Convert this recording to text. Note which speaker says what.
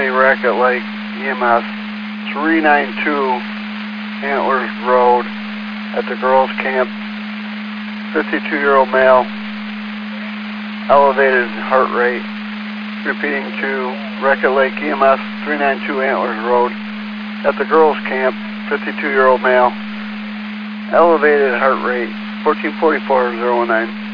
Speaker 1: wreck at Lake EMS 392 Antlers Road at the girls' camp. 52-year-old male, elevated heart rate. Repeating to wreck at Lake EMS 392 Antlers Road at the girls' camp. 52-year-old male, elevated heart rate. 1444-019.